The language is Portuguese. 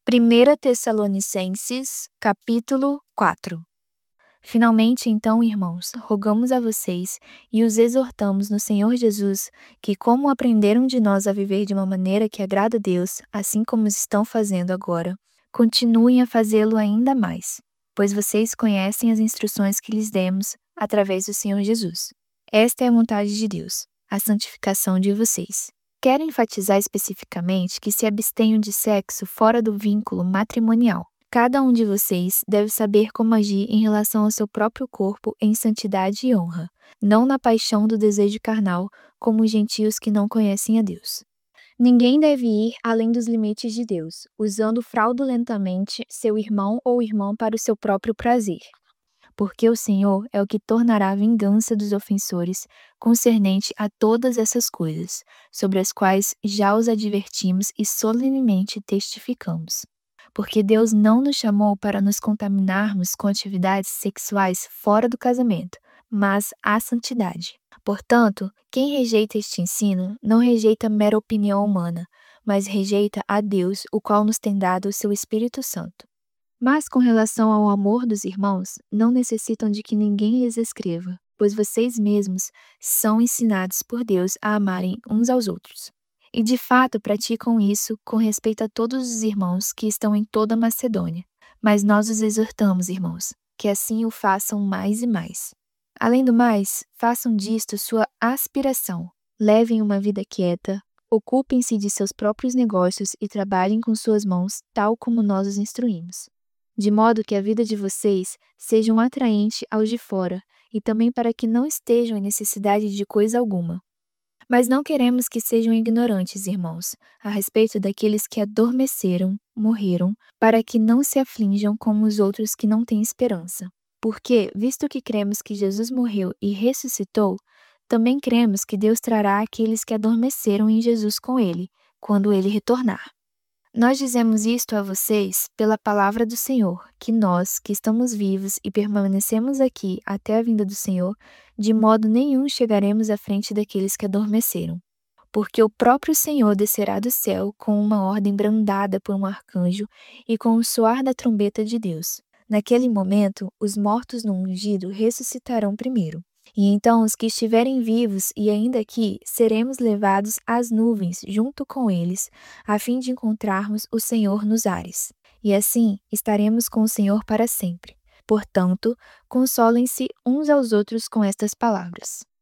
1 Tessalonicenses, capítulo 4. Finalmente, então, irmãos, rogamos a vocês e os exortamos no Senhor Jesus que, como aprenderam de nós a viver de uma maneira que agrada a Deus, assim como estão fazendo agora, continuem a fazê-lo ainda mais, pois vocês conhecem as instruções que lhes demos através do Senhor Jesus. Esta é a vontade de Deus, a santificação de vocês. Quero enfatizar especificamente que se abstenham de sexo fora do vínculo matrimonial. Cada um de vocês deve saber como agir em relação ao seu próprio corpo em santidade e honra, não na paixão do desejo carnal, como os gentios que não conhecem a Deus. Ninguém deve ir além dos limites de Deus, usando fraudulentamente seu irmão ou irmã para o seu próprio prazer. Porque o Senhor é o que tornará a vingança dos ofensores concernente a todas essas coisas, sobre as quais já os advertimos e solenemente testificamos. Porque Deus não nos chamou para nos contaminarmos com atividades sexuais fora do casamento, mas à santidade. Portanto, quem rejeita este ensino não rejeita mera opinião humana, mas rejeita a Deus, o qual nos tem dado o seu Espírito Santo. Mas com relação ao amor dos irmãos, não necessitam de que ninguém lhes escreva, pois vocês mesmos são ensinados por Deus a amarem uns aos outros. E de fato praticam isso com respeito a todos os irmãos que estão em toda a Macedônia. Mas nós os exortamos, irmãos, que assim o façam mais e mais. Além do mais, façam disto sua aspiração. Levem uma vida quieta, ocupem-se de seus próprios negócios e trabalhem com suas mãos, tal como nós os instruímos. De modo que a vida de vocês seja um atraente aos de fora, e também para que não estejam em necessidade de coisa alguma. Mas não queremos que sejam ignorantes, irmãos, a respeito daqueles que adormeceram, morreram, para que não se aflinjam como os outros que não têm esperança. Porque, visto que cremos que Jesus morreu e ressuscitou, também cremos que Deus trará aqueles que adormeceram em Jesus com ele, quando ele retornar. Nós dizemos isto a vocês pela palavra do Senhor, que nós, que estamos vivos e permanecemos aqui até a vinda do Senhor, de modo nenhum chegaremos à frente daqueles que adormeceram. Porque o próprio Senhor descerá do céu com uma ordem brandada por um arcanjo e com o soar da trombeta de Deus. Naquele momento, os mortos no ungido ressuscitarão primeiro. E então os que estiverem vivos e ainda aqui, seremos levados às nuvens junto com eles, a fim de encontrarmos o Senhor nos ares. E assim estaremos com o Senhor para sempre. Portanto, consolem-se uns aos outros com estas palavras.